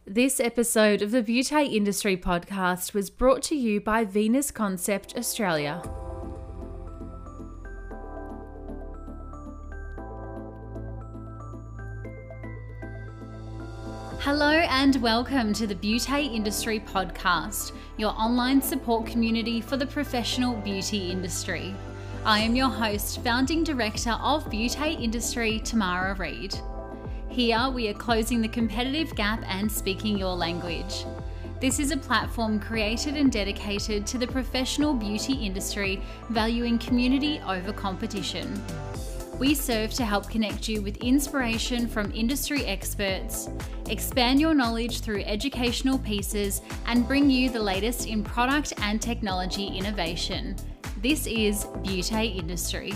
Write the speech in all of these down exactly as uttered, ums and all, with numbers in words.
This episode of the Beauty Industry Podcast was brought to you by Venus Concept Australia. Hello and welcome to the Beauty Industry Podcast, your online support community for the professional beauty industry. I am your host, founding director of Beauty Industry, Tamara Reid. Here we are closing the competitive gap and speaking your language. This is a platform created and dedicated to the professional beauty industry, valuing community over competition. We serve to help connect you with inspiration from industry experts, expand your knowledge through educational pieces, and bring you the latest in product and technology innovation. This is Beauty Industry.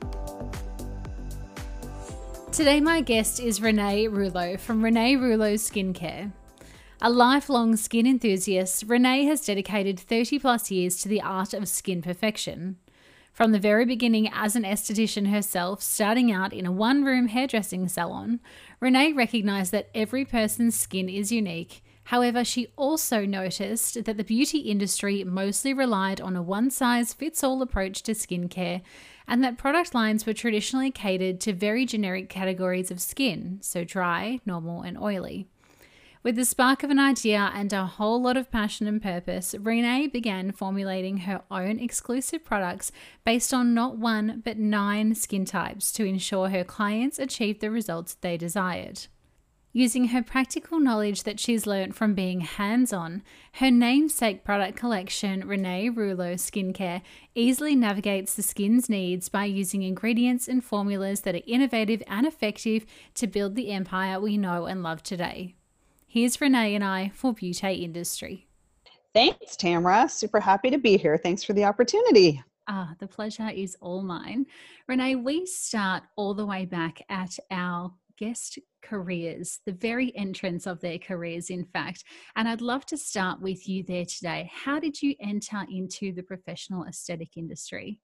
Today my guest is Renee Rouleau from Renee Rouleau Skincare. A lifelong skin enthusiast, Renee has dedicated thirty plus years to the art of skin perfection. From the very beginning as an esthetician herself, starting out in a one-room hairdressing salon, Renee recognised that every person's skin is unique. However, she also noticed that the beauty industry mostly relied on a one-size-fits-all approach to skincare, and that product lines were traditionally catered to very generic categories of skin, so dry, normal, and oily. With the spark of an idea and a whole lot of passion and purpose, Renee began formulating her own exclusive products based on not one but nine skin types to ensure her clients achieved the results they desired. Using her practical knowledge that she's learnt from being hands-on, her namesake product collection, Renee Rouleau Skincare, easily navigates the skin's needs by using ingredients and formulas that are innovative and effective to build the empire we know and love today. Here's Renee and I for Beauty Industry. Thanks, Tamara. Super happy to be here. Thanks for the opportunity. Ah, the pleasure is all mine. Renee, we start all the way back at our guest careers, the very entrance of their careers, in fact. And I'd love to start with you there today. How did you enter into the professional aesthetic industry?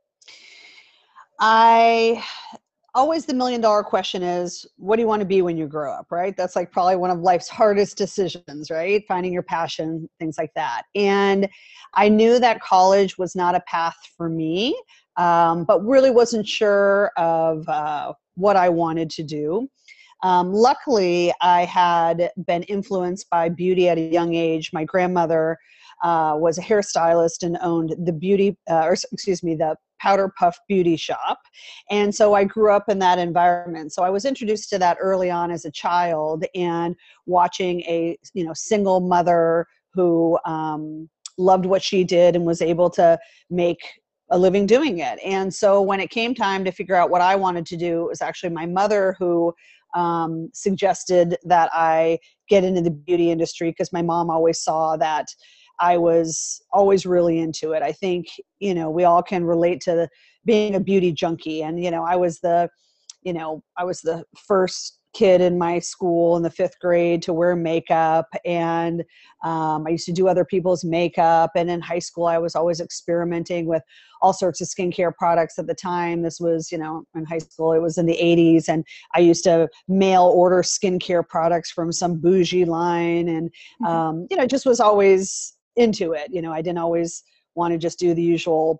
I always the million dollar question is, what do you want to be when you grow up, right? That's like probably one of life's hardest decisions, right? Finding your passion, things like that. And I knew that college was not a path for me, um, but really wasn't sure of uh, what I wanted to do. Um, luckily, I had been influenced by beauty at a young age. My grandmother uh, was a hairstylist and owned the beauty, uh, or excuse me, the Powder Puff Beauty Shop. And so I grew up in that environment. So I was introduced to that early on as a child, and watching a, you know, single mother who um, loved what she did and was able to make a living doing it. And so when it came time to figure out what I wanted to do, it was actually my mother who um, suggested that I get into the beauty industry, because my mom always saw that I was always really into it. I think, you know, we all can relate to the, being a beauty junkie. And, you know, I was the, you know, I was the first kid in my school in the fifth grade to wear makeup. And um, I used to do other people's makeup. And in high school, I was always experimenting with all sorts of skincare products at the time. This was, you know, in high school, it was in the eighties. And I used to mail order skincare products from some bougie line. And, um, you know, just was always into it. You know, I didn't always want to just do the usual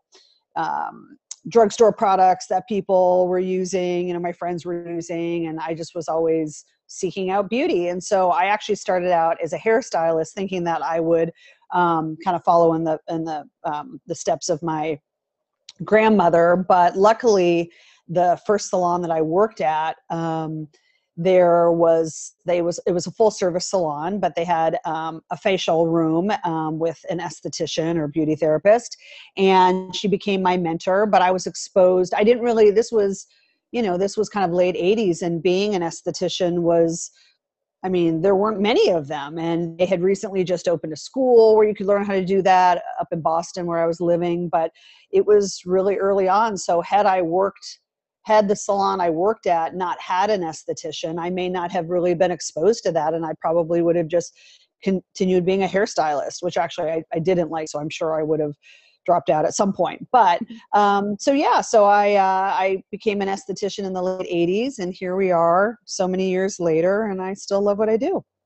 um, drugstore products that people were using, you know, my friends were using, and I just was always seeking out beauty. And so I actually started out as a hairstylist, thinking that I would um, kind of follow in the in the um, the steps of my grandmother. But luckily, the first salon that I worked at, um, there was they was it was a full service salon, but they had um, a facial room um, with an esthetician or beauty therapist, and she became my mentor. But I was exposed. I didn't really. This was, you know, this was kind of late eighties, and being an esthetician was, I mean, there weren't many of them, and they had recently just opened a school where you could learn how to do that up in Boston, where I was living. But it was really early on. So had I worked. Had the salon I worked at not had an esthetician, I may not have really been exposed to that. And I probably would have just continued being a hairstylist, which actually I, I didn't like. So I'm sure I would have dropped out at some point. But um, so, yeah, so I, uh, I became an esthetician in the late eighties, and here we are so many years later, and I still love what I do.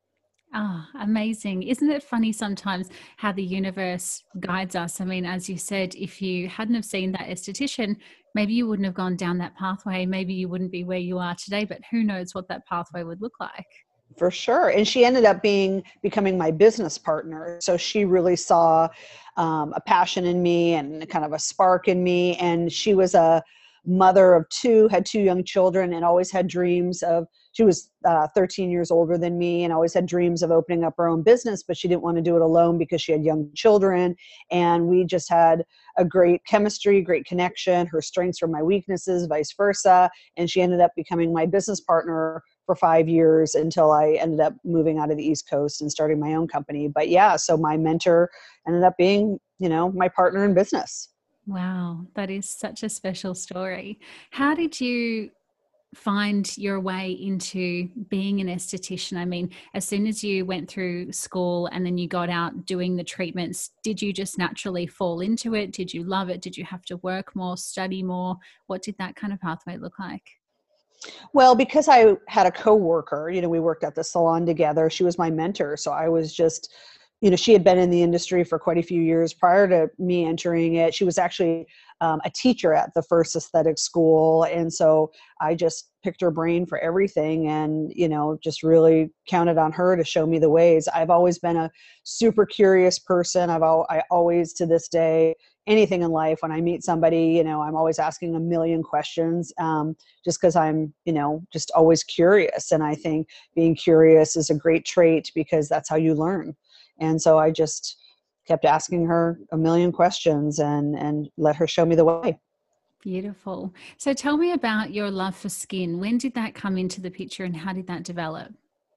Ah, amazing. Isn't it funny sometimes how the universe guides us? I mean, as you said, if you hadn't have seen that esthetician, maybe you wouldn't have gone down that pathway. Maybe you wouldn't be where you are today, but who knows what that pathway would look like. For sure. And she ended up being becoming my business partner. So she really saw um, a passion in me and kind of a spark in me. And she was a mother of two, had two young children, and always had dreams of, she was uh, thirteen years older than me and always had dreams of opening up her own business, but she didn't want to do it alone because she had young children. And we just had a great chemistry, great connection. Her strengths were my weaknesses, vice versa. And she ended up becoming my business partner for five years until I ended up moving out of the East Coast and starting my own company. But yeah, so my mentor ended up being, you know, my partner in business. Wow, that is such a special story. How did you find your way into being an esthetician? I mean, as soon as you went through school and then you got out doing the treatments, did you just naturally fall into it? Did you love it? Did you have to work more, study more? What did that kind of pathway look like? Well, because I had a coworker, you know, we worked at the salon together. She was my mentor. So I was just, you know, she had been in the industry for quite a few years prior to me entering it. She was actually um, a teacher at the first aesthetic school. And so I just picked her brain for everything and, you know, just really counted on her to show me the ways. I've always been a super curious person. I've al- I always, to this day, anything in life, when I meet somebody, you know, I'm always asking a million questions, um, just because I'm, you know, just always curious. And I think being curious is a great trait because that's how you learn. And so I just kept asking her a million questions and, and let her show me the way. Beautiful. So tell me about your love for skin. When did that come into the picture and how did that develop?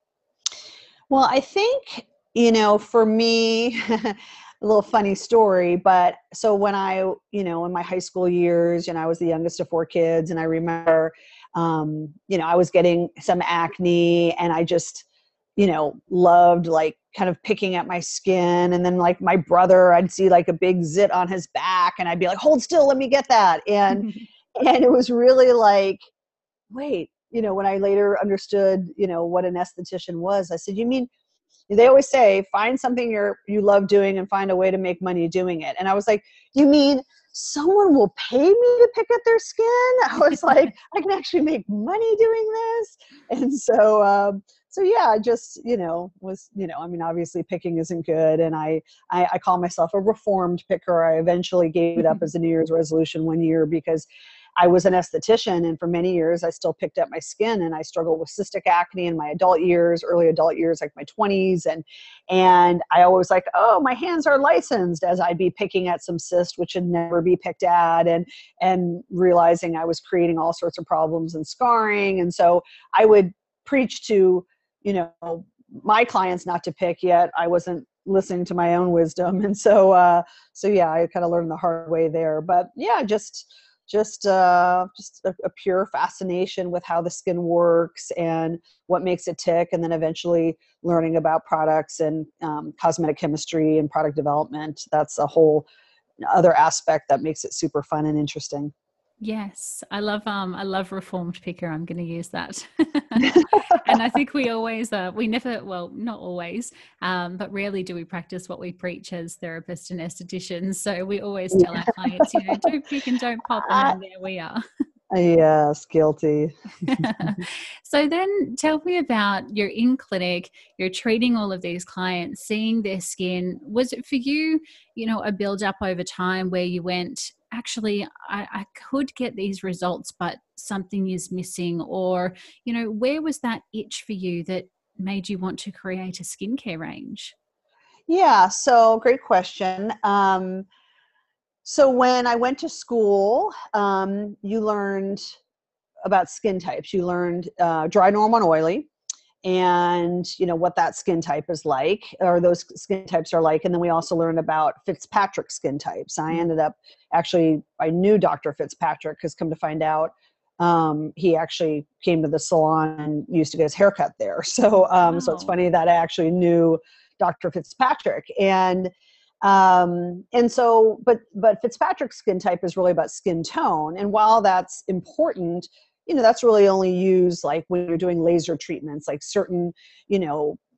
Well, I think, you know, for me, a little funny story, but so when I, you know, in my high school years, and I was the youngest of four kids, and I remember, um, you know, I was getting some acne and I just, you know, loved like kind of picking at my skin. And then like my brother, I'd see like a big zit on his back and I'd be like, hold still, let me get that. And, and it was really like, wait, you know, when I later understood, you know, what an esthetician was, I said, you mean, they always say, find something you're, you love doing and find a way to make money doing it. And I was like, you mean someone will pay me to pick at their skin? I was like, I can actually make money doing this. And so, um, so yeah, I just, you know, was, you know, I mean, obviously picking isn't good. And I, I, I call myself a reformed picker. I eventually gave it up as a New Year's resolution one year because I was an esthetician, and for many years I still picked at my skin, and I struggled with cystic acne in my adult years, early adult years, like my twenties. And, and I always like, oh, my hands are licensed, as I'd be picking at some cyst, which should never be picked at, and, and realizing I was creating all sorts of problems and scarring. And so I would preach to, you know, my clients not to pick, yet I wasn't listening to my own wisdom. And so, uh, so yeah, I kind of learned the hard way there, but yeah, just, just uh, just a, a pure fascination with how the skin works and what makes it tick, and then eventually learning about products and um, cosmetic chemistry and product development. That's a whole other aspect that makes it super fun and interesting. Yes, I love um I love reformed picker. I'm going to use that. And I think we always uh we never, well, not always, um but rarely do we practice what we preach as therapists and estheticians. So we always tell our clients, you know, don't pick and don't pop, and I, then there we are. yes, guilty. So then tell me about you're in clinic, you're treating all of these clients, seeing their skin. Was it for you, you know, a build up over time where you went, actually, I, I could get these results, but something is missing? Or, you know, where was that itch for you that made you want to create a skincare range? Yeah, so great question. Um, so when I went to school, um, you learned about skin types. You learned uh, dry, normal, and oily, and you know what that skin type is like, or those skin types are like. And then we also learned about Fitzpatrick skin types. I ended up actually, I knew Doctor Fitzpatrick because, come to find out, um, he actually came to the salon and used to get his haircut there. So, um, so it's Wow. funny that I actually knew Doctor Fitzpatrick. And um, and so, but, but Fitzpatrick's skin type is really about skin tone. And while that's important, you know, that's really only used like when you're doing laser treatments, like certain, you know,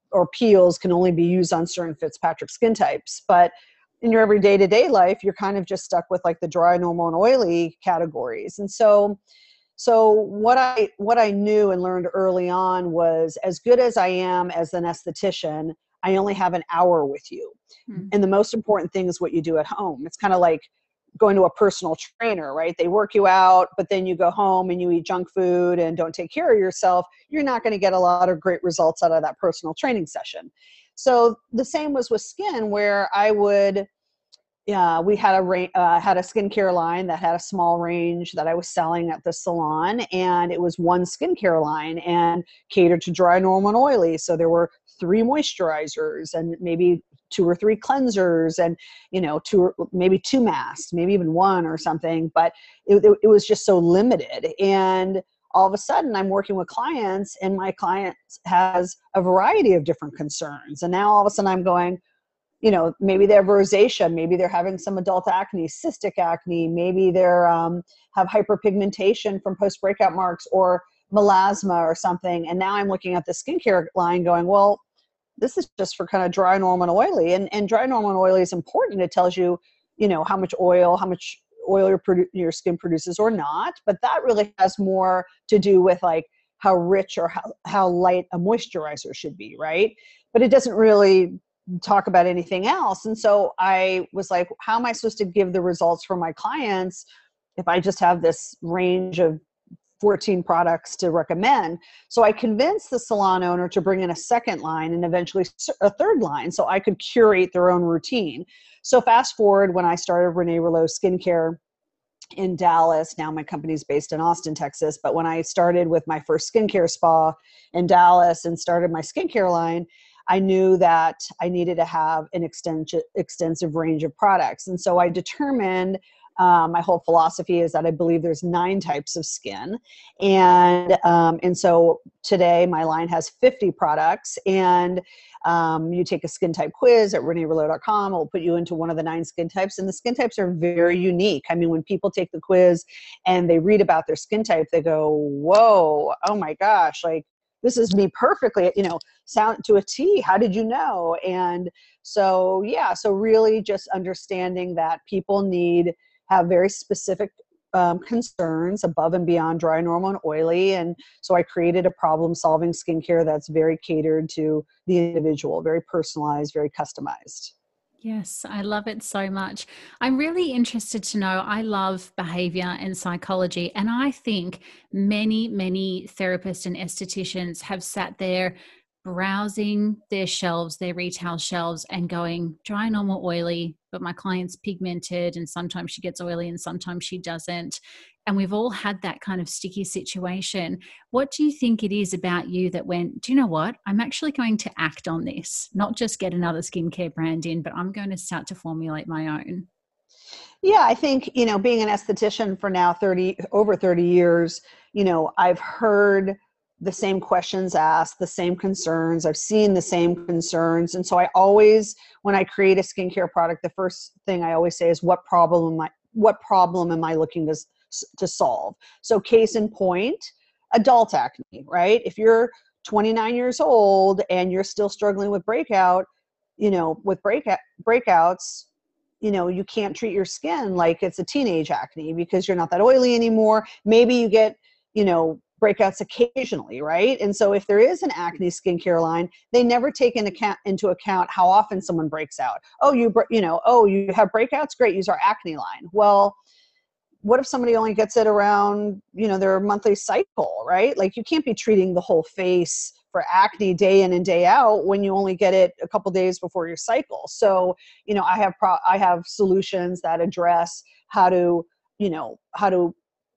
or peels can only be used on certain Fitzpatrick skin types. But in your every day-to-day life, you're kind of just stuck with like the dry, normal, and oily categories. And so, so what I what I knew and learned early on was, as good as I am as an esthetician, I only have an hour with you. Mm. And the most important thing is what you do at home. It's kind of like going to a personal trainer, right? They work you out, but then you go home and you eat junk food and don't take care of yourself. You're not going to get a lot of great results out of that personal training session. So the same was with skin, where I would, yeah, we had a uh, had a skincare line that had a small range that I was selling at the salon, and it was one skincare line and catered to dry, normal, and oily. So there were three moisturizers and maybe two or three cleansers, and you know, two maybe two masks, maybe even one or something. But it, it, it was just so limited. And all of a sudden, I'm working with clients, and my client has a variety of different concerns. And now all of a sudden, I'm going, you know, maybe they have rosacea, maybe they're having some adult acne, cystic acne, maybe they're um, have hyperpigmentation from post-breakout marks or melasma or something. And now I'm looking at the skincare line going, well, this is just for kind of dry, normal, and oily. And, and dry, normal, and oily is important. It tells you, you know, how much oil, how much oil your, produ- your skin produces or not. But that really has more to do with like how rich or how, how light a moisturizer should be, right? But it doesn't really talk about anything else. And so I was like, how am I supposed to give the results for my clients if I just have this range of fourteen products to recommend? So I convinced the salon owner to bring in a second line and eventually a third line so I could curate their own routine. So fast forward when I started Renee Rouleau Skincare in Dallas. Now my company's based in Austin, Texas. But when I started with my first skincare spa in Dallas and started my skincare line, I knew that I needed to have an extensive, extensive range of products. And so I determined, um, my whole philosophy is that I believe there's nine types of skin. And, um, and so today my line has fifty products, and um, you take a skin type quiz at renee rouleau dot com. It will put you into one of the nine skin types. And the skin types are very unique. I mean, when people take the quiz and they read about their skin type, they go, whoa, oh my gosh, like, this is me perfectly, you know, sound to a T. How did you know? And so, yeah, so really just understanding that people need, have very specific um, concerns above and beyond dry, normal, and oily. And so I created a problem-solving skincare that's very catered to the individual, very personalized, very customized. Yes, I love it so much. I'm really interested to know, I love behavior and psychology, and I think many, many therapists and estheticians have sat there browsing their shelves, their retail shelves, and going, dry, normal, oily, but my client's pigmented, and sometimes she gets oily and sometimes she doesn't. And we've all had that kind of sticky situation. What do you think it is about you that went, do you know what? I'm actually going to act on this, not just get another skincare brand in, but I'm going to start to formulate my own. Yeah, I think, you know, being an esthetician for now thirty, over thirty years, you know, I've heard the same questions asked, the same concerns. I've seen the same concerns. And so I always, when I create a skincare product, the first thing I always say is, what problem am I, what problem am I looking to, to solve? So case in point, adult acne, right? If you're twenty-nine years old and you're still struggling with breakout, you know, with breakout breakouts, you know, you can't treat your skin like it's a teenage acne because you're not that oily anymore. Maybe you get, you know, breakouts occasionally, right? And so if there is an acne skincare line, they never take into account, into account how often someone breaks out. Oh, you, you know, oh, you have breakouts? Great, use our acne line. Well, what if somebody only gets it around, you know, their monthly cycle, right? Like, you can't be treating the whole face for acne day in and day out when you only get it a couple days before your cycle. So, you know, I have pro- I have solutions that address how to, you know, how to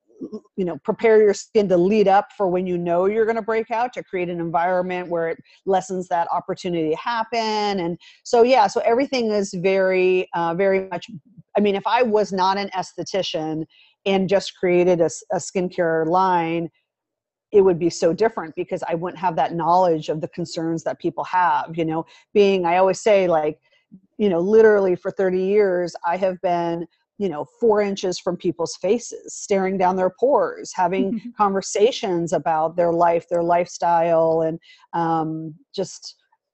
you know, prepare your skin to lead up for when you know you're going to break out, to create an environment where it lessens that opportunity to happen. And so, yeah, so everything is very, uh, very much, I mean, if I was not an esthetician and just created a, a skincare line, it would be so different because I wouldn't have that knowledge of the concerns that people have, you know, being, I always say, like, you know, literally for thirty years, I have been, you know, four inches from people's faces, staring down their pores, having conversations about their life, their lifestyle, and um, just,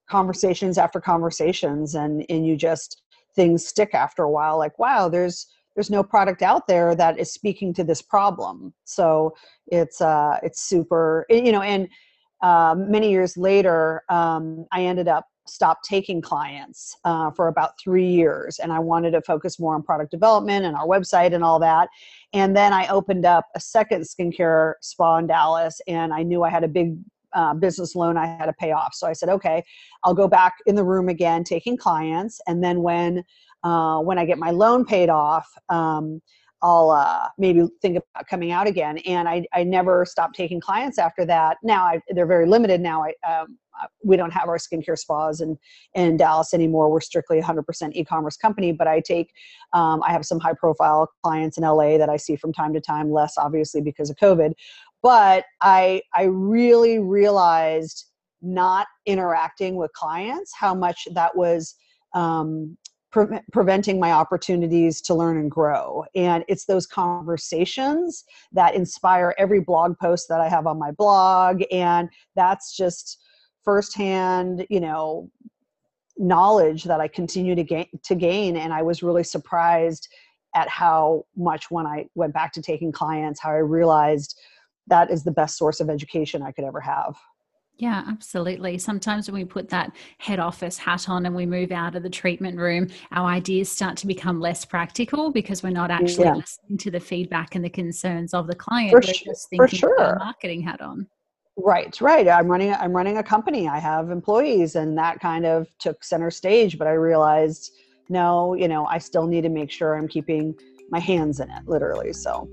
conversations after conversations, and, and you just, things stick after a while, like, wow, there's, there's no product out there that is speaking to this problem. So it's, uh, it's super, you know, and, uh, many years later, um, I ended up stopped taking clients, uh, for about three years. And I wanted to focus more on product development and our website and all that. And then I opened up a second skincare spa in Dallas, and I knew I had a big uh, business loan I had to pay off. So I said, okay, I'll go back in the room again, taking clients. And then when, uh, when I get my loan paid off, um, I'll uh, maybe think about coming out again. And I, I never stopped taking clients after that. Now I, they're very limited now. I, um, we don't have our skincare spas in, in Dallas anymore. We're strictly one hundred percent e-commerce company, but I take, um, I have some high profile clients in L A that I see from time to time, less obviously because of COVID. But I, I really realized, not interacting with clients, how much that was, um, Pre- preventing my opportunities to learn and grow. And it's those conversations that inspire every blog post that I have on my blog. And that's just firsthand, you know, knowledge that I continue to gain, to gain. And I was really surprised at how much, when I went back to taking clients, how I realized that is the best source of education I could ever have. Yeah, absolutely. Sometimes when we put that head office hat on and we move out of the treatment room, our ideas start to become less practical because we're not actually Yeah. listening to the feedback and the concerns of the client. For, we're sh- just for thinking sure. with our marketing hat on. Right, right. I'm running, I'm running a company. I have employees, and that kind of took center stage, but I realized, no, you know, I still need to make sure I'm keeping my hands in it, literally. So.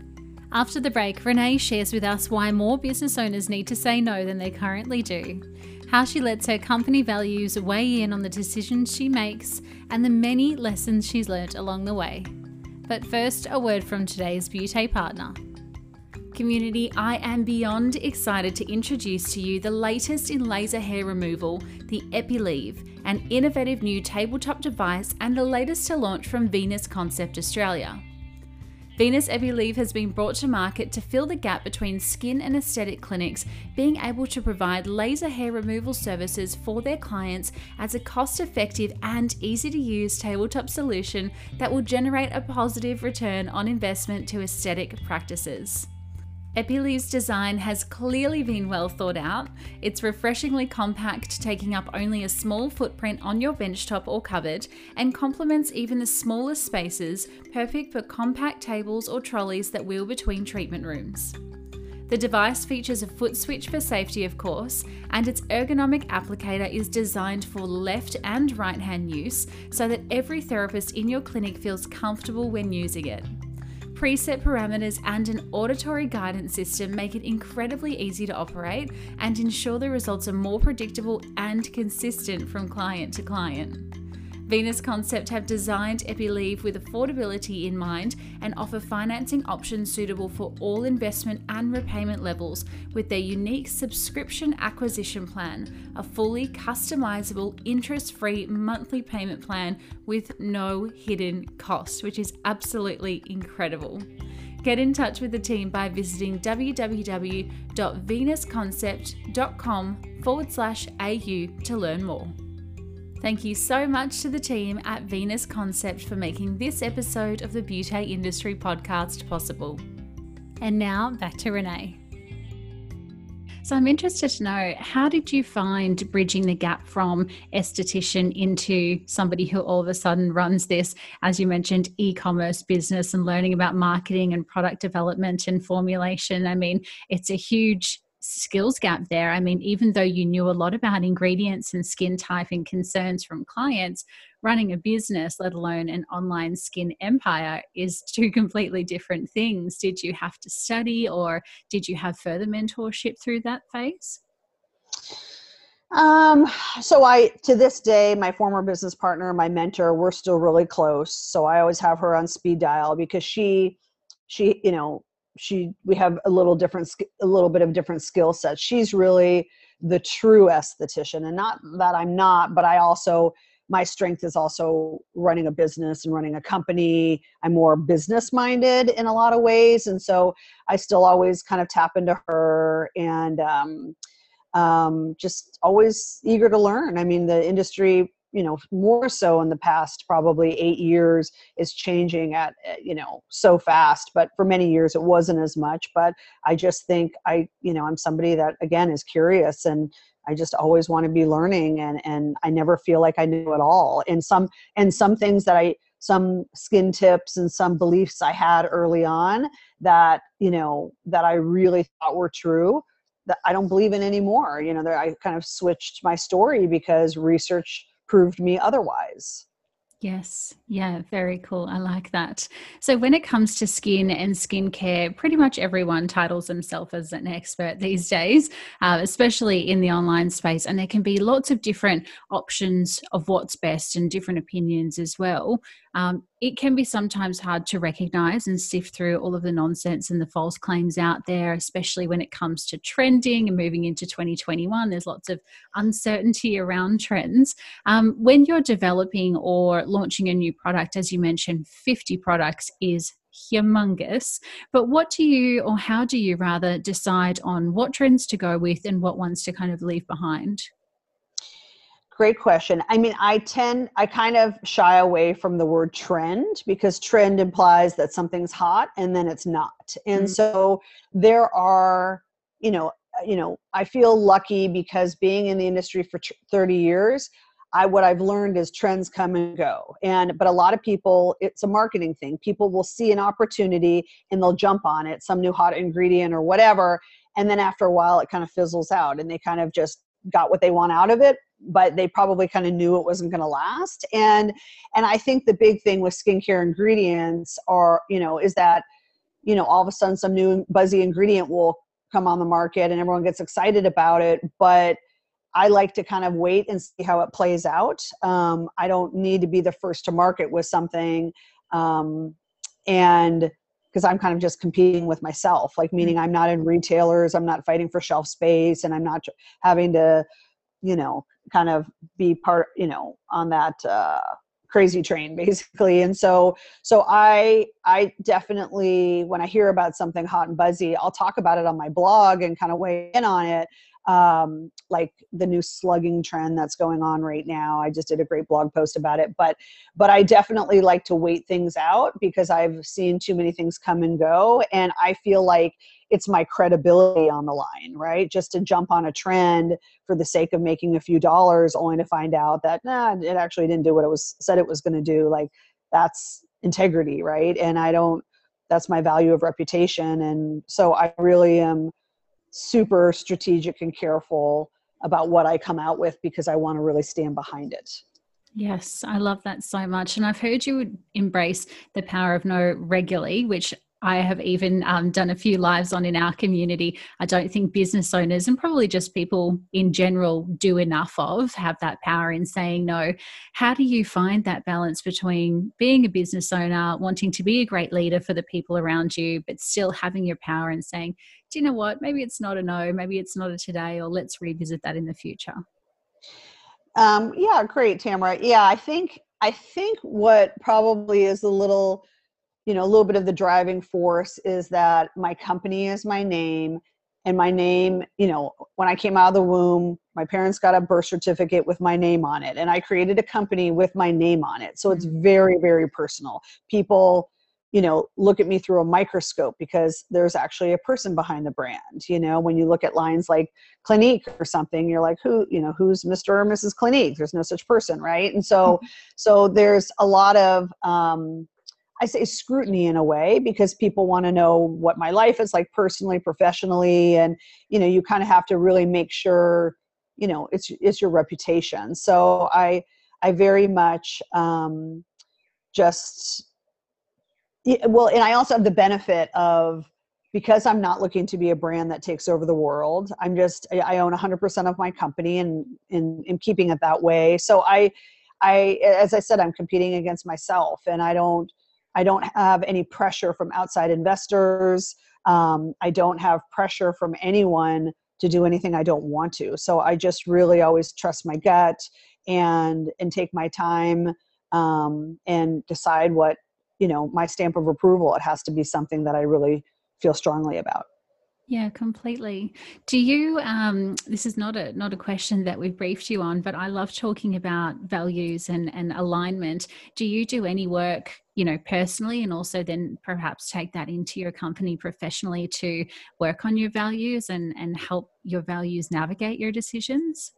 After the break, Renee shares with us why more business owners need to say no than they currently do, how she lets her company values weigh in on the decisions she makes, and the many lessons she's learnt along the way. But first, a word from today's beauty partner. Community, I am beyond excited to introduce to you the latest in laser hair removal, the Epileave, an innovative new tabletop device and the latest to launch from Venus Concept Australia. Venus Epileave has been brought to market to fill the gap between skin and aesthetic clinics being able to provide laser hair removal services for their clients as a cost-effective and easy-to-use tabletop solution that will generate a positive return on investment to aesthetic practices. Epileave's design has clearly been well thought out. It's refreshingly compact, taking up only a small footprint on your benchtop or cupboard, and complements even the smallest spaces, perfect for compact tables or trolleys that wheel between treatment rooms. The device features a foot switch for safety, of course, and its ergonomic applicator is designed for left and right hand use so that every therapist in your clinic feels comfortable when using it. Preset parameters and an auditory guidance system make it incredibly easy to operate and ensure the results are more predictable and consistent from client to client. Venus Concept have designed Epileave with affordability in mind and offer financing options suitable for all investment and repayment levels with their unique subscription acquisition plan, a fully customizable interest-free monthly payment plan with no hidden cost, which is absolutely incredible. Get in touch with the team by visiting w w w dot venus concept dot com forward slash A U to learn more. Thank you so much to the team at Venus Concept for making this episode of the Beauty Industry Podcast possible. And now back to Renee. So I'm interested to know, how did you find bridging the gap from esthetician into somebody who all of a sudden runs this, as you mentioned, e-commerce business and learning about marketing and product development and formulation? I mean, it's a huge skills gap there. I mean, even though you knew a lot about ingredients and skin type and concerns from clients, running a business, let alone an online skin empire, is two completely different things. Did you have to study, or did you have further mentorship through that phase? Um, so I, to this day, my former business partner, my mentor, we're still really close. So I always have her on speed dial because she, she, you know, she, we have a little different, a little bit of different skill sets. She's really the true esthetician, and not that I'm not, but I also, my strength is also running a business and running a company. I'm more business minded in a lot of ways. And so I still always kind of tap into her. And, um, um, just always eager to learn. I mean, the industry, you know, more so in the past probably eight years is changing at, you know, so fast, but for many years it wasn't as much. But I just think I, you know, I'm somebody that, again, is curious, and I just always want to be learning, and, and I never feel like I knew it all. And some, and some things that I, some skin tips and some beliefs I had early on that, you know, that I really thought were true, that I don't believe in anymore. You know, that I kind of switched my story because research proved me otherwise. Yes. Yeah. Very cool. I like that. So when it comes to skin and skincare, pretty much everyone titles themselves as an expert these days, uh, especially in the online space. And there can be lots of different options of what's best and different opinions as well. Um, it can be sometimes hard to recognize and sift through all of the nonsense and the false claims out there, especially when it comes to trending and moving into twenty twenty-one. There's lots of uncertainty around trends. Um, when you're developing or launching a new product, as you mentioned, fifty products is humongous. But what do you, or how do you rather, decide on what trends to go with and what ones to kind of leave behind? Great question. I mean, I tend, I kind of shy away from the word trend, because trend implies that something's hot and then it's not. And Mm. so there are, you know, you know, I feel lucky because being in the industry for thirty years, I, what I've learned is trends come and go. And, but a lot of people, it's a marketing thing. People will see an opportunity and they'll jump on it, some new hot ingredient or whatever. And then after a while, it kind of fizzles out and they kind of just got what they want out of it, but they probably kind of knew it wasn't going to last. And, and I think the big thing with skincare ingredients are, you know, is that, you know, all of a sudden some new buzzy ingredient will come on the market and everyone gets excited about it. But I like to kind of wait and see how it plays out. Um, I don't need to be the first to market with something. Um, and because I'm kind of just competing with myself, like, meaning I'm not in retailers, I'm not fighting for shelf space, and I'm not having to, you know, kind of be part, you know, on that uh, crazy train basically. And so, so I, I definitely, when I hear about something hot and buzzy, I'll talk about it on my blog and kind of weigh in on it. Um, like the new slugging trend that's going on right now. I just did a great blog post about it, but, but I definitely like to wait things out because I've seen too many things come and go. And I feel like it's my credibility on the line, right? Just to jump on a trend for the sake of making a few dollars only to find out that, nah, it actually didn't do what it was said it was going to do. Like, that's integrity, right? And I don't, that's my value of reputation. And so I really am super strategic and careful about what I come out with because I want to really stand behind it. Yes, I love that so much. And I've heard you embrace the power of no regularly, which I have even um, done a few lives on in our community. I don't think business owners and probably just people in general do enough of, have that power in saying no. How do you find that balance between being a business owner, wanting to be a great leader for the people around you, but still having your power and saying, do you know what, maybe it's not a no, maybe it's not a today, or let's revisit that in the future? Um, yeah, great, Tamara. Yeah, I think, I think what probably is a little, you know, a little bit of the driving force is that my company is my name, and my name, you know, when I came out of the womb, my parents got a birth certificate with my name on it, and I created a company with my name on it. So it's very, very personal. People, you know, look at me through a microscope because there's actually a person behind the brand. You know, when you look at lines like Clinique or something, you're like, who, you know, who's Mister or Missus Clinique? There's no such person, right? And so, so there's a lot of, um, I say scrutiny in a way, because people want to know what my life is like personally, professionally. And, you know, you kind of have to really make sure, you know, it's, it's your reputation. So I, I very much, um, just, yeah, well, and I also have the benefit of, because I'm not looking to be a brand that takes over the world. I'm just, I I own one hundred percent of my company, and in in keeping it that way. So I, I, as I said, I'm competing against myself, and I don't, I don't have any pressure from outside investors. Um, I don't have pressure from anyone to do anything I don't want to. So I just really always trust my gut and, and take my time, um, and decide what, you know, my stamp of approval. It has to be something that I really feel strongly about. Yeah, completely. Do you, um, this is not a not a question that we've briefed you on, but I love talking about values and, and alignment. Do you do any work, you know, personally, and also then perhaps take that into your company professionally to work on your values and, and help your values navigate your decisions?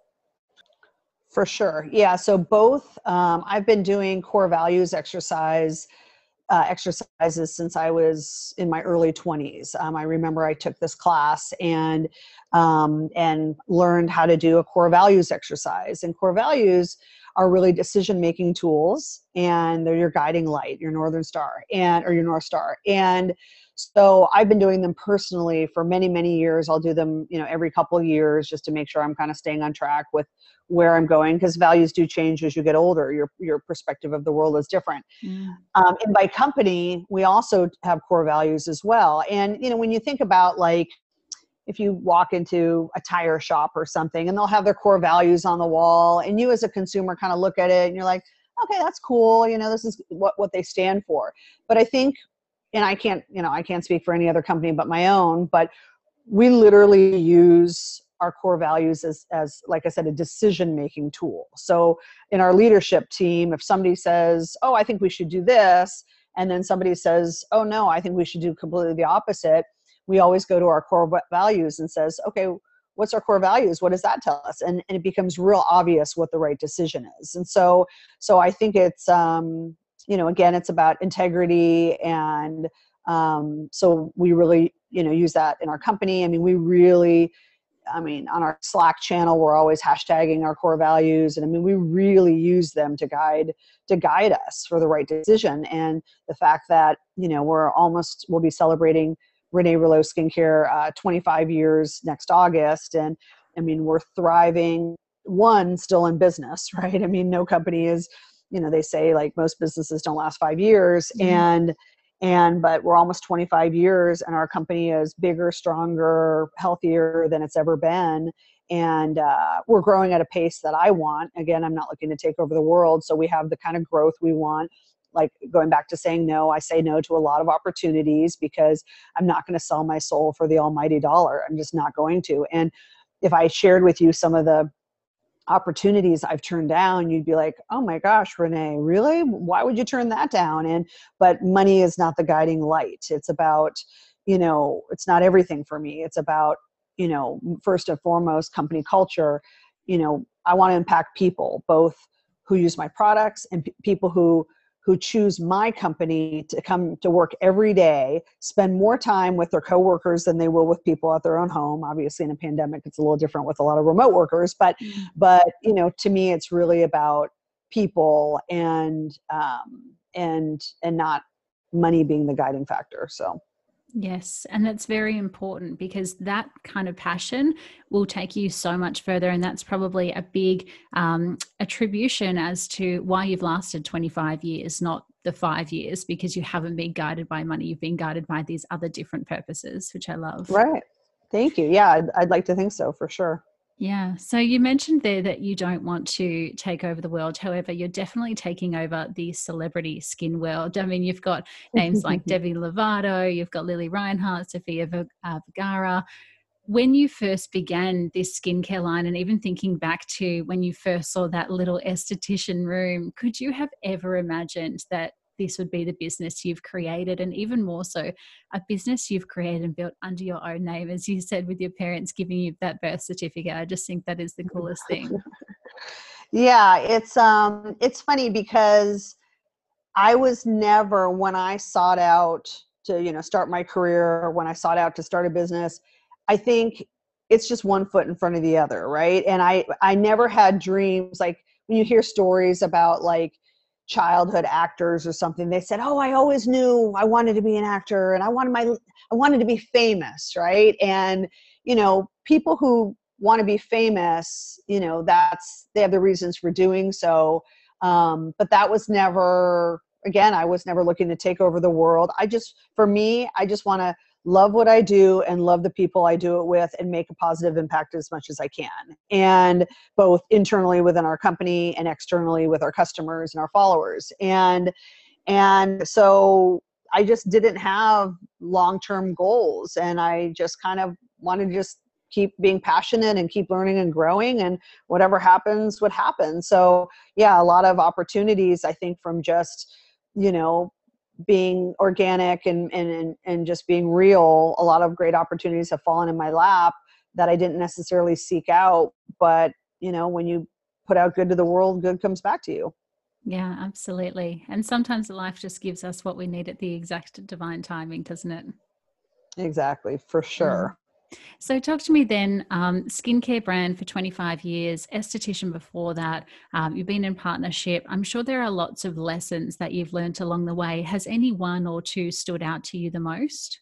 For sure. Yeah. So both, um, I've been doing core values exercise uh, exercises since I was in my early twenties. Um, I remember I took this class and um, and learned how to do a core values exercise. And core values are really decision making tools, and they're your guiding light, your northern star, and or your north star. And so I've been doing them personally for many, many years. I'll do them, you know, every couple of years just to make sure I'm kind of staying on track with where I'm going, because values do change as you get older. Your your perspective of the world is different. Mm. Um, and by company, we also have core values as well. And, you know, when you think about, like, if you walk into a tire shop or something and they'll have their core values on the wall, and you as a consumer kind of look at it and you're like, okay, that's cool. You know, this is what, what they stand for. But I think, and I can't, you know, I can't speak for any other company but my own, but we literally use our core values as, as, like I said, a decision-making tool. So in our leadership team, if somebody says, oh, I think we should do this, and then somebody says, oh, no, I think we should do completely the opposite, we always go to our core values and says, okay, what's our core values? What does that tell us? And, and it becomes real obvious what the right decision is. And so, so I think it's, um, you know, again, it's about integrity. And um, so we really, you know, use that in our company. I mean, we really, I mean, on our Slack channel, we're always hashtagging our core values. And I mean, we really use them to guide, to guide us for the right decision. And the fact that, you know, we're almost, we'll be celebrating Renee Rouleau Skincare uh, twenty-five years next August. And I mean, we're thriving, one, still in business, right? I mean, no company is, you know, they say like most businesses don't last five years. Mm. And And, but we're almost twenty-five years and our company is bigger, stronger, healthier than it's ever been. And uh, we're growing at a pace that I want. Again, I'm not looking to take over the world. So we have the kind of growth we want. Like going back to saying no, I say no to a lot of opportunities because I'm not going to sell my soul for the almighty dollar. I'm just not going to. And if I shared with you some of the opportunities I've turned down, you'd be like, oh my gosh, Renee, really? Why would you turn that down? And, but money is not the guiding light. It's about, you know, it's not everything for me. It's about, you know, first and foremost, company culture. You know, I want to impact people, both who use my products and p- people who who choose my company to come to work every day, spend more time with their coworkers than they will with people at their own home. Obviously, in a pandemic, it's a little different with a lot of remote workers, but, Mm. but you know, to me, it's really about people and um, and and not money being the guiding factor. So. Yes, and that's very important because that kind of passion will take you so much further. And that's probably a big um, attribution as to why you've lasted twenty-five years, not the five years, because you haven't been guided by money. You've been guided by these other different purposes, which I love. Right. Thank you. Yeah, I'd, I'd like to think so, for sure. Yeah. So you mentioned there that you don't want to take over the world. However, you're definitely taking over the celebrity skin world. I mean, you've got names like Demi Lovato, you've got Lily Reinhart, Sofia Ver- uh, Vergara. When you first began this skincare line, and even thinking back to when you first saw that little esthetician room, could you have ever imagined that this would be the business you've created, and even more so, a business you've created and built under your own name, as you said, with your parents giving you that birth certificate? I just think that is the coolest thing. Yeah, it's um it's funny because I was never, when I sought out to, you know, start my career, when I sought out to start a business, I think it's just one foot in front of the other, right? And I I never had dreams, like when you hear stories about like childhood actors or something, they said, "Oh, I always knew I wanted to be an actor and I wanted my I wanted to be famous," right? And you know, people who want to be famous, you know, that's, they have the reasons for doing so. Um, but that was never, again, I was never looking to take over the world. I just, for me, I just want to love what I do and love the people I do it with and make a positive impact as much as I can. And both internally within our company and externally with our customers and our followers. And, and so I just didn't have long-term goals. And I just kind of want to just keep being passionate and keep learning and growing, and whatever happens, what happens. So yeah, a lot of opportunities, I think, from just, you know, being organic and, and, and just being real. A lot of great opportunities have fallen in my lap that I didn't necessarily seek out. But, you know, when you put out good to the world, good comes back to you. Yeah, absolutely. And sometimes life just gives us what we need at the exact divine timing, doesn't it? Exactly, for sure. Mm. So talk to me then, um, skincare brand for twenty-five years, esthetician before that, um, you've been in partnership. I'm sure there are lots of lessons that you've learned along the way. Has any one or two stood out to you the most?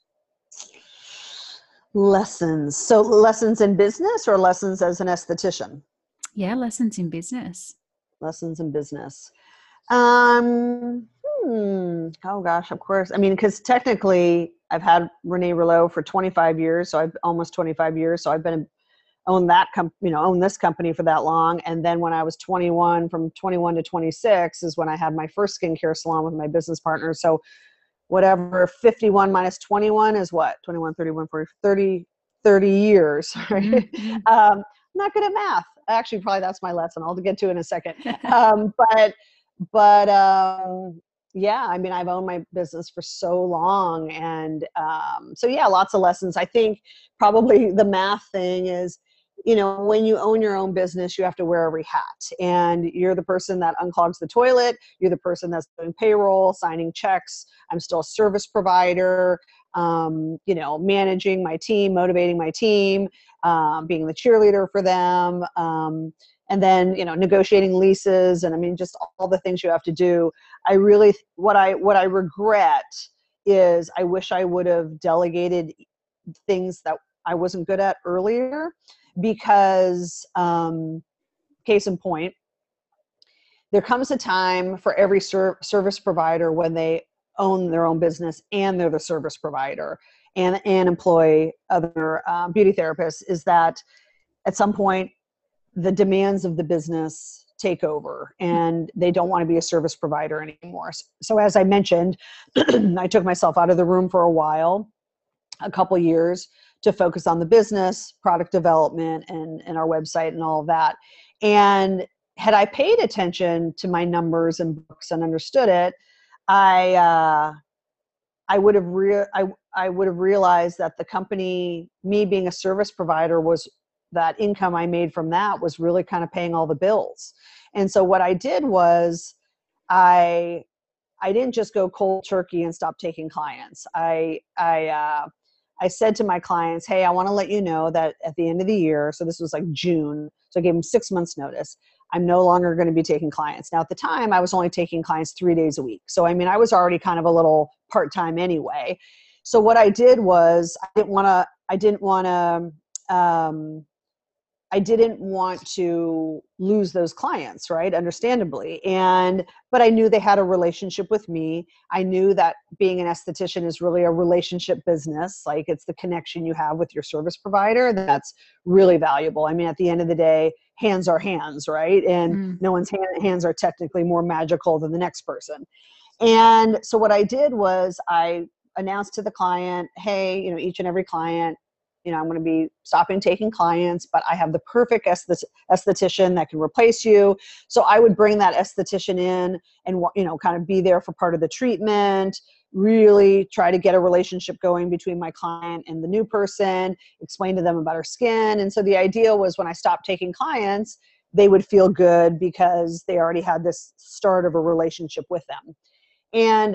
Lessons. So lessons in business or lessons as an esthetician? Yeah, lessons in business. Lessons in business. Um, hmm. Oh gosh, of course. I mean, because technically I've had Renee Rouleau for twenty-five years. So I've almost twenty-five years. So I've been own that com- you know, own this company for that long. And then when I was twenty-one, from twenty-one to twenty-six is when I had my first skincare salon with my business partner. So whatever, fifty-one minus twenty-one is what? twenty-one, thirty-one, forty, thirty, thirty years, right? Mm-hmm. um, I'm not good at math. Actually, probably that's my lesson. I'll get to in a second. Um, but, but, um, yeah, I mean, I've owned my business for so long. And, um, so yeah, lots of lessons. I think probably the math thing is, you know, when you own your own business, you have to wear every hat, and you're the person that unclogs the toilet. You're the person that's doing payroll, signing checks. I'm still a service provider, um, you know, managing my team, motivating my team, um, being the cheerleader for them. Um, and then, you know, negotiating leases. And I mean, just all the things you have to do. I really, what I, what I regret is I wish I would have delegated things that I wasn't good at earlier. Because, um, case in point, there comes a time for every ser- service provider when they own their own business and they're the service provider and, and employ other uh, beauty therapists, is that at some point the demands of the business take over and they don't want to be a service provider anymore. So as I mentioned, I took myself out of the room for a while, a couple years, to focus on the business, product development, and, and our website and all of that. And had I paid attention to my numbers and books and understood it, I uh, I would have re- I, I would have realized that the company, me being a service provider, was that income I made from that was really kind of paying all the bills. And so what I did was I I didn't just go cold turkey and stop taking clients. I I uh, I said to my clients, hey, I want to let you know that at the end of the year, so this was like June, so I gave them six months notice, I'm no longer going to be taking clients. Now at the time, I was only taking clients three days a week. So I mean, I was already kind of a little part-time anyway. So what I did was I didn't want to, I didn't want to, um, I didn't want to lose those clients, right? Understandably. And, but I knew they had a relationship with me. I knew that being an esthetician is really a relationship business. Like, it's the connection you have with your service provider that's really valuable. I mean, at the end of the day, hands are hands, right? And Mm. no one's hand, hands are technically more magical than the next person. And so what I did was I announced to the client, hey, you know, each and every client, you know, I'm going to be stopping taking clients, but I have the perfect esthetician that can replace you. So I would bring that esthetician in and, you know, kind of be there for part of the treatment, really try to get a relationship going between my client and the new person, explain to them about her skin. And so the idea was when I stopped taking clients, they would feel good because they already had this start of a relationship with them. And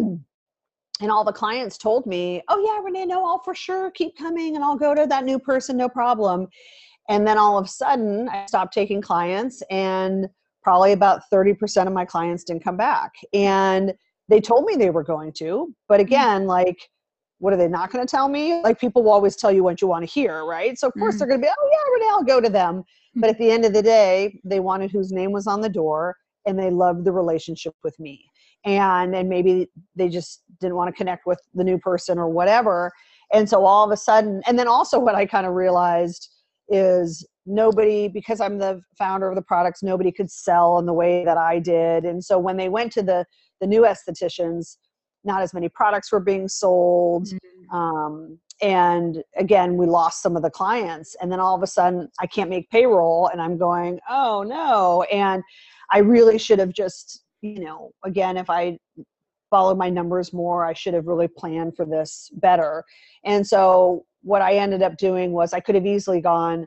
And all the clients told me, oh yeah, Renee, no, I'll for sure keep coming and I'll go to that new person, no problem. And then all of a sudden I stopped taking clients, and probably about thirty percent of my clients didn't come back. And they told me they were going to, but again, like, what are they not going to tell me? Like, people will always tell you what you want to hear, right? So of course Mm. they're going to be, oh yeah, Renee, I'll go to them. But at the end of the day, they wanted whose name was on the door, and they loved the relationship with me. And, and maybe they just didn't want to connect with the new person or whatever. And so all of a sudden, and then also what I kind of realized is nobody, because I'm the founder of the products, nobody could sell in the way that I did. And so when they went to the, the new estheticians, not as many products were being sold. Mm. Um, and again, we lost some of the clients, and then all of a sudden I can't make payroll, and I'm going, oh no. And I really should have just, you know, again, if I followed my numbers more, I should have really planned for this better. And so what I ended up doing was I could have easily gone,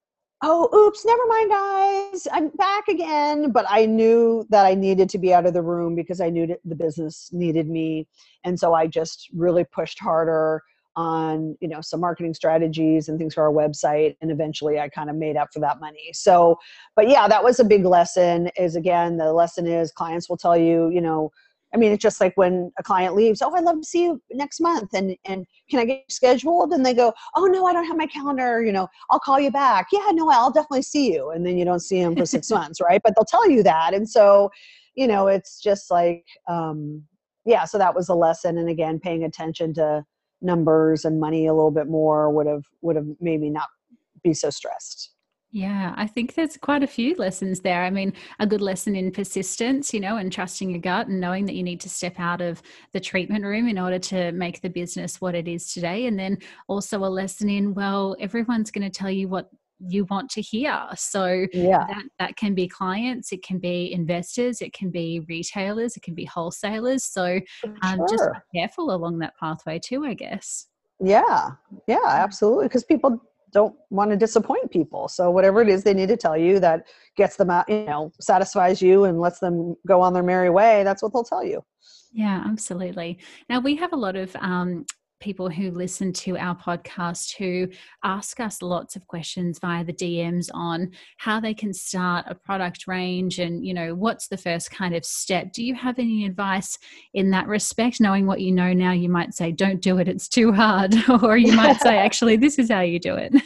oh, oops, never mind, guys, I'm back again. But I knew that I needed to be out of the room because I knew that the business needed me. And so I just really pushed harder on, you know, some marketing strategies and things for our website. And eventually I kind of made up for that money. So, but yeah, that was a big lesson. Is again, the lesson is clients will tell you, you know, I mean, it's just like when a client leaves, oh, I'd love to see you next month. And, and can I get scheduled? And they go, oh no, I don't have my calendar. You know, I'll call you back. Yeah, no, I'll definitely see you. And then you don't see them for six months. Right. But they'll tell you that. And so, you know, it's just like, um, yeah, so that was a lesson. And again, paying attention to numbers and money a little bit more would have, would have made me not be so stressed. Yeah, I think there's quite a few lessons there. I mean, a good lesson in persistence, you know, and trusting your gut and knowing that you need to step out of the treatment room in order to make the business what it is today. And then also a lesson in, well, everyone's going to tell you what you want to hear. So Yeah. that, that can be clients, it can be investors, it can be retailers, it can be wholesalers. So um, Sure. just be careful along that pathway too, I guess. Yeah. Yeah, absolutely. Because people don't want to disappoint people. So whatever it is they need to tell you that gets them out, you know, satisfies you and lets them go on their merry way, that's what they'll tell you. Yeah, absolutely. Now, we have a lot of um, people who listen to our podcast who ask us lots of questions via the D Ms on how they can start a product range and, you know, what's the first kind of step. Do you have any advice in that respect? Knowing what you know now, you might say, don't do it, it's too hard. Or you might say, actually, this is how you do it.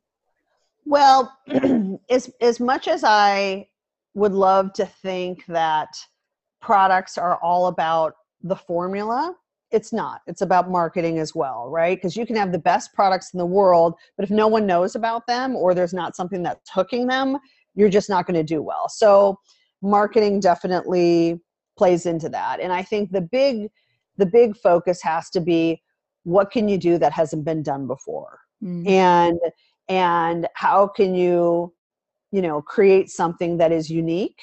Well, as, as much as I would love to think that products are all about the formula, it's not. It's about marketing as well, right? Because you can have the best products in the world, but if no one knows about them or there's not something that's hooking them, you're just not going to do well. So marketing definitely plays into that. And I think the big, the big focus has to be, what can you do that hasn't been done before? Mm. And, and how can you, you know, create something that is unique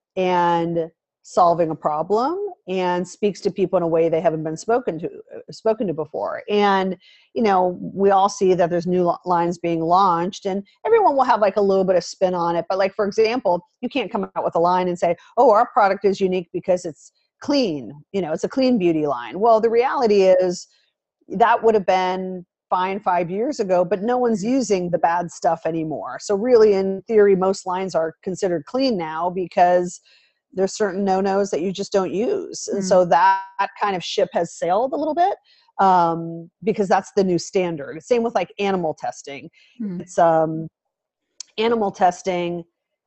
and solving a problem and speaks to people in a way they haven't been spoken to spoken to before. And, you know, we all see that there's new lines being launched and everyone will have like a little bit of spin on it. But like, for example, you can't come out with a line and say, oh, our product is unique because it's clean. You know, it's a clean beauty line. Well, the reality is that would have been fine five years ago, but no one's using the bad stuff anymore. So really, in theory, most lines are considered clean now because there's certain no-nos that you just don't use. And mm. so that, that kind of ship has sailed a little bit um, because that's the new standard. Same with like animal testing. Mm. It's um, animal testing,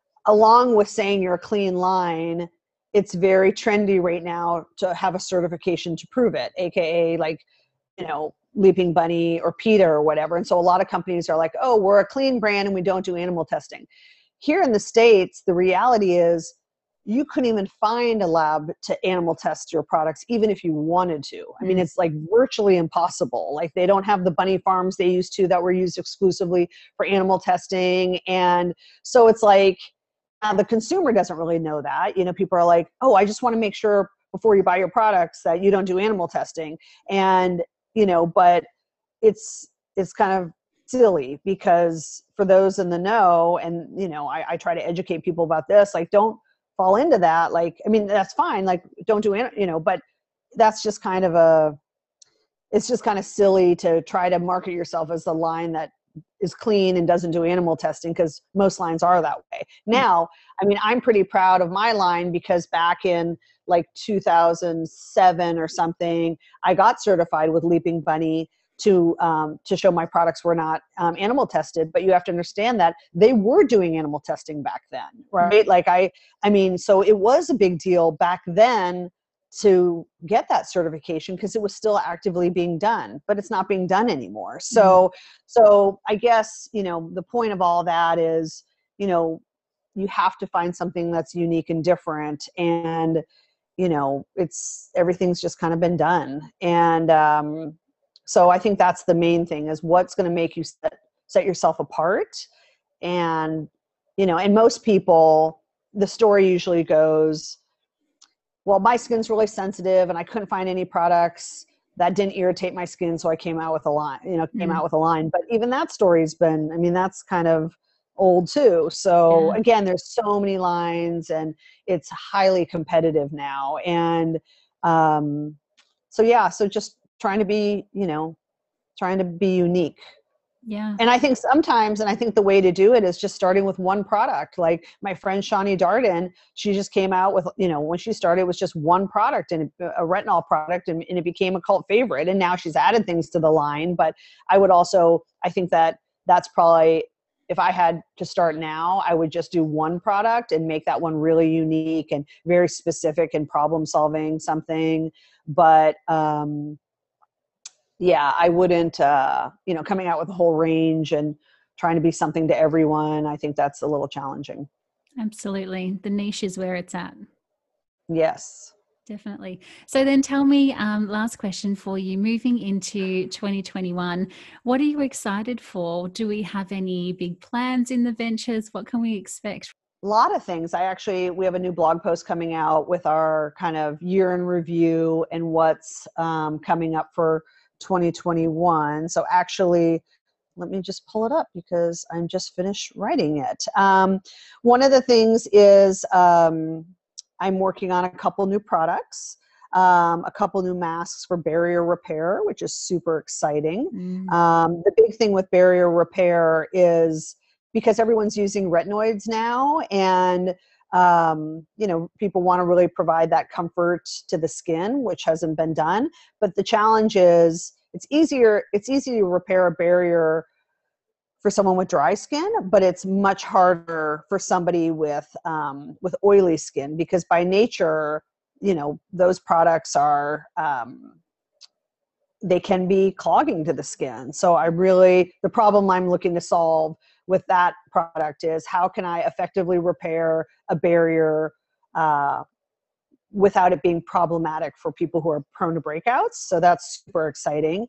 along with saying you're a clean line, it's very trendy right now to have a certification to prove it, A K A like, you know, Leaping Bunny or PETA or whatever. And so a lot of companies are like, oh, we're a clean brand and we don't do animal testing. Here in the States, the reality is you couldn't even find a lab to animal test your products, even if you wanted to. I mean, it's like virtually impossible. Like they don't have the bunny farms they used to that were used exclusively for animal testing. And so it's like, uh, the consumer doesn't really know that. You know, people are like, oh, I just want to make sure before you buy your products that you don't do animal testing. And, you know, but it's, it's kind of silly because for those in the know, and, you know, I, I try to educate people about this, like, don't fall into that. Like, I mean, that's fine. Like, don't do, you know, but that's just kind of a, it's just kind of silly to try to market yourself as the line that is clean and doesn't do animal testing, because most lines are that way. Now, I mean, I'm pretty proud of my line because back in like two thousand seven or something, I got certified with Leaping Bunny to um, to show my products were not um, animal tested. But you have to understand that they were doing animal testing back then, right? Like I, I mean, so it was a big deal back then to get that certification because it was still actively being done, but it's not being done anymore. So, mm-hmm. so I guess, you know, the point of all that is, you know, you have to find something that's unique and different. And, you know, it's, everything's just kind of been done. And um, so I think that's the main thing, is what's going to make you set, set yourself apart. And, you know, and most people, the story usually goes, well, my skin's really sensitive and I couldn't find any products that didn't irritate my skin. So I came out with a line, you know, came Mm. out with a line. But even that story's been, I mean, that's kind of old too. So Yeah. again, there's so many lines and it's highly competitive now. And um, so, yeah, so just trying to be, you know, trying to be unique. Yeah. And I think sometimes, and I think the way to do it is just starting with one product. Like my friend Shawnee Darden, she just came out with, you know, when she started, it was just one product, and a retinol product, and, and it became a cult favorite. And now she's added things to the line. But I would also, I think that that's probably, if I had to start now, I would just do one product and make that one really unique and very specific and problem solving something. But, um, yeah, I wouldn't, uh, you know, coming out with a whole range and trying to be something to everyone. I think that's a little challenging. Absolutely. The niche is where it's at. Yes. Definitely. So then tell me, um, last question for you, moving into twenty twenty-one, what are you excited for? Do we have any big plans in the ventures? What can we expect? A lot of things. I actually, we have a new blog post coming out with our kind of year in review and what's um, coming up for twenty twenty-one. So actually, let me just pull it up because I'm just finished writing it. Um, one of the things is um, I'm working on a couple new products, um, a couple new masks for barrier repair, which is super exciting. Mm. Um, the big thing with barrier repair is because everyone's using retinoids now, and um, you know, people want to really provide that comfort to the skin, which hasn't been done. But the challenge is it's easier, it's easy to repair a barrier for someone with dry skin, but it's much harder for somebody with um, with oily skin, because by nature, you know, those products are um, they can be clogging to the skin. So I really, the problem I'm looking to solve with that product is how can I effectively repair a barrier uh, without it being problematic for people who are prone to breakouts. So that's super exciting.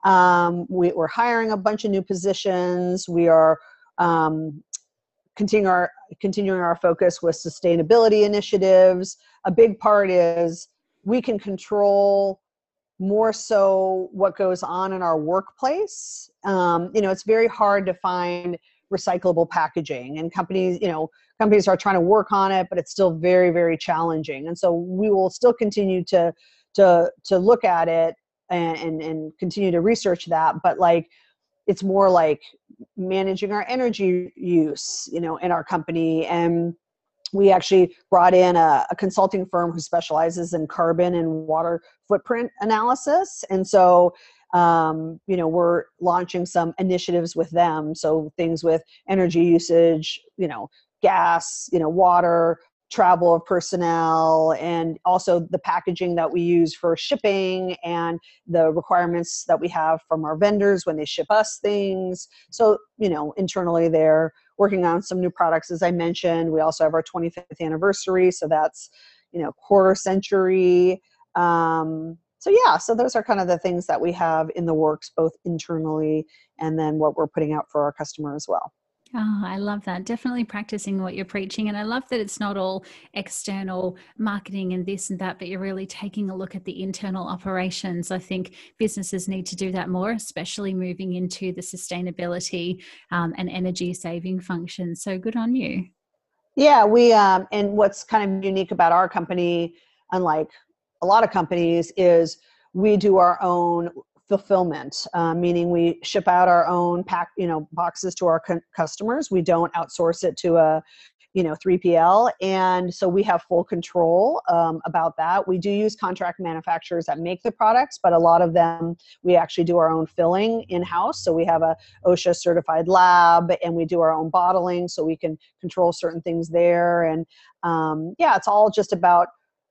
Um, we, we're hiring a bunch of new positions. We are um, continuing our, continuing our focus with sustainability initiatives. A big part is we can control more so what goes on in our workplace. Um, you know, it's very hard to find recyclable packaging, and companies, you know, companies are trying to work on it, but it's still very, very challenging. And so we will still continue to, to, to look at it and, and, and continue to research that. But like, it's more like managing our energy use, you know, in our company. And we actually brought in a, a consulting firm who specializes in carbon and water footprint analysis. And so, um, you know, we're launching some initiatives with them. So things with energy usage, you know, gas, you know, water, travel of personnel, and also the packaging that we use for shipping and the requirements that we have from our vendors when they ship us things. So, you know, internally they're working on some new products, as I mentioned. We also have our twenty-fifth anniversary. So that's, you know, quarter century. Um, so yeah, so those are kind of the things that we have in the works, both internally and then what we're putting out for our customer as well. Oh, I love that. Definitely practicing what you're preaching. And I love that it's not all external marketing and this and that, but you're really taking a look at the internal operations. I think businesses need to do that more, especially moving into the sustainability um, and energy saving function. So good on you. Yeah, we, um, and what's kind of unique about our company, unlike a lot of companies, is we do our own fulfillment, uh, meaning we ship out our own pack, you know, boxes to our cu- customers. We don't outsource it to a, you know, three P L. And so we have full control um, about that. We do use contract manufacturers that make the products, but a lot of them, we actually do our own filling in-house. So we have a OSHA certified lab, and we do our own bottling, so we can control certain things there. And um, yeah, it's all just about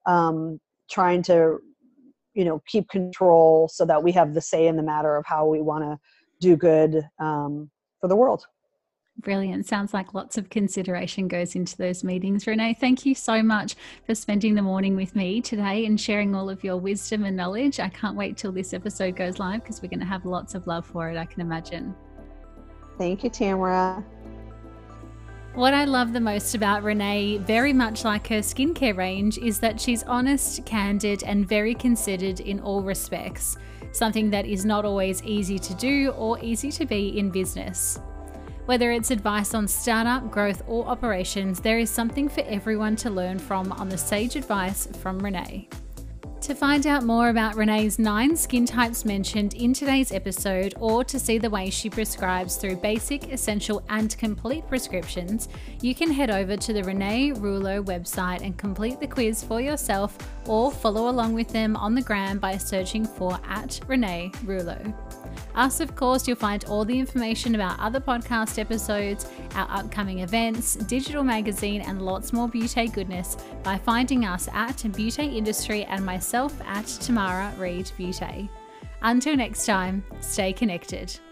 um, trying to, you know, keep control so that we have the say in the matter of how we want to do good um, for the world. Brilliant. Sounds like lots of consideration goes into those meetings. Renee, thank you so much for spending the morning with me today and sharing all of your wisdom and knowledge. I can't wait till this episode goes live because we're going to have lots of love for it, I can imagine. Thank you, Tamara. What I love the most about Renee, very much like her skincare range, is that she's honest, candid, and very considered in all respects, something that is not always easy to do or easy to be in business. Whether it's advice on startup, growth, or operations, there is something for everyone to learn from on the sage advice from Renee. To find out more about Renee's nine skin types mentioned in today's episode, or to see the way she prescribes through basic, essential, and complete prescriptions, you can head over to the Renee Rouleau website and complete the quiz for yourself, or follow along with them on the gram by searching for at Renee Rouleau. Us, of course, you'll find all the information about other podcast episodes, our upcoming events, digital magazine, and lots more beauty goodness by finding us at Beauty Industry and myself at Tamara Reid Beauty. Until next time, stay connected.